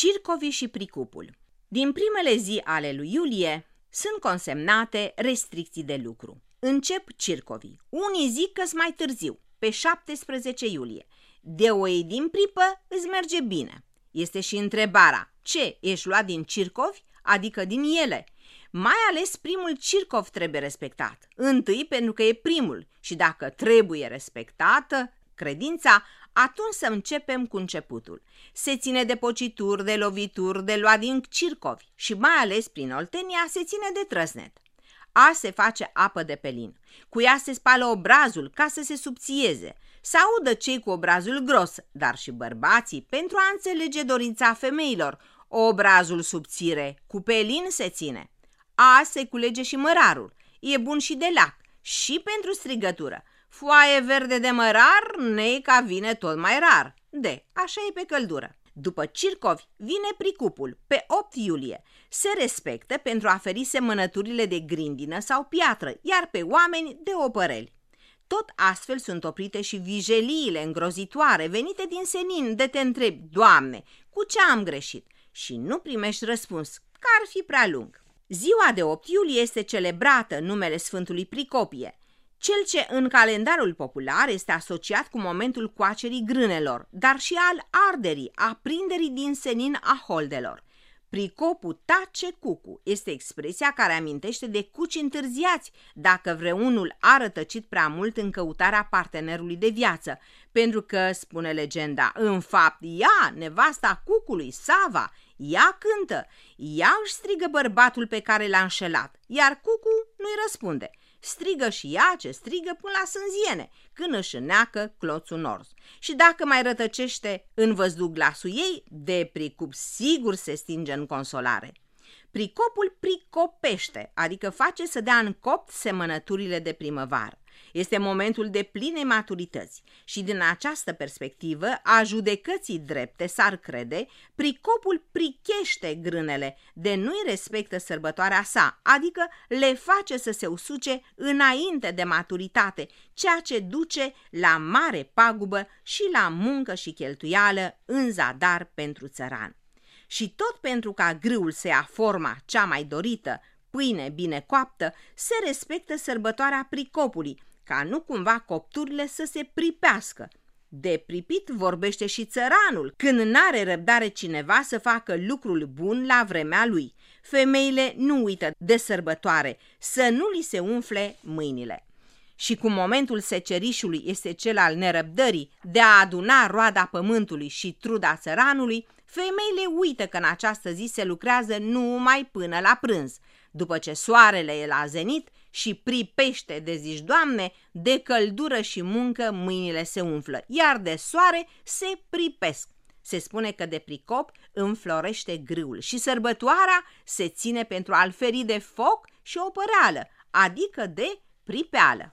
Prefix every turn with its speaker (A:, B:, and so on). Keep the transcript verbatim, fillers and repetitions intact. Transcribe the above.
A: Circovii și pricupul. Din primele zi ale lui iulie sunt consemnate restricții de lucru. Încep circovii. Unii zic că-s mai târziu, pe șaptesprezece iulie. De o iei din pripă, îți merge bine. Este și întrebarea, ce, ești luat din circovi, adică din ele? Mai ales primul circov trebuie respectat. Întâi pentru că e primul și dacă trebuie respectată credința, atunci să începem cu începutul. Se ține de pocituri, de lovituri, de luat din circovi și mai ales prin Oltenia se ține de trăsnet. A se face apă de pelin. Cu ea se spală obrazul ca să se subțieze. Să audă cei cu obrazul gros, dar și bărbații, pentru a înțelege dorința femeilor. Obrazul subțire, cu pelin se ține. A se culege și mărarul. E bun și de lac, și pentru strigătură. Foaie verde de mărar, neica vine tot mai rar. De, așa e pe căldură. După circovi vine pricupul, pe opt iulie. Se respectă pentru a feri semănăturile de grindină sau piatră, iar pe oameni de opăreli. Tot astfel sunt oprite și vijeliile îngrozitoare venite din senin de te întrebi, Doamne, cu ce am greșit? Și nu primești răspuns, că ar fi prea lung. Ziua de opt iulie este celebrată în numele Sfântului Pricopie, cel ce în calendarul popular este asociat cu momentul coacerii grânelor, dar și al arderii, a prinderii din senin a holdelor. Pricopul tace cucu este expresia care amintește de cuci întârziați dacă vreunul a rătăcit prea mult în căutarea partenerului de viață, pentru că, spune legenda, în fapt ea, nevasta cucului, Sava, ea cântă, ea își strigă bărbatul pe care l-a înșelat, iar cucu nu-i răspunde. Strigă și ea ce strigă până la sânziene, când își înneacă cloțul nors. Și dacă mai rătăcește în văzduh glasul ei, de pricup sigur se stinge în consolare. Pricopul pricopește, adică face să dea în copt semănăturile de primăvară. Este momentul de pline maturități și din această perspectivă a judecății drepte s-ar crede, pricopul prichește grânele de nu-i respectă sărbătoarea sa, adică le face să se usuce înainte de maturitate, ceea ce duce la mare pagubă și la muncă și cheltuială în zadar pentru țăran. Și tot pentru ca grâul să ia forma cea mai dorită, pâine bine coaptă, se respectă sărbătoarea pricopului, ca nu cumva copturile să se pripească. De pripit vorbește și țăranul, când n-are răbdare cineva să facă lucrul bun la vremea lui. Femeile nu uită de sărbătoare, să nu li se umfle mâinile. Și cum momentul secerișului este cel al nerăbdării de a aduna roada pământului și truda țăranului, femeile uită că în această zi se lucrează numai până la prânz. După ce soarele e la zenit și pripește de zici, Doamne, de căldură și muncă mâinile se umflă, iar de soare se pripesc. Se spune că de pricop înflorește grâul și sărbătoarea se ține pentru a-l feri de foc și opăreală, adică de pripeală.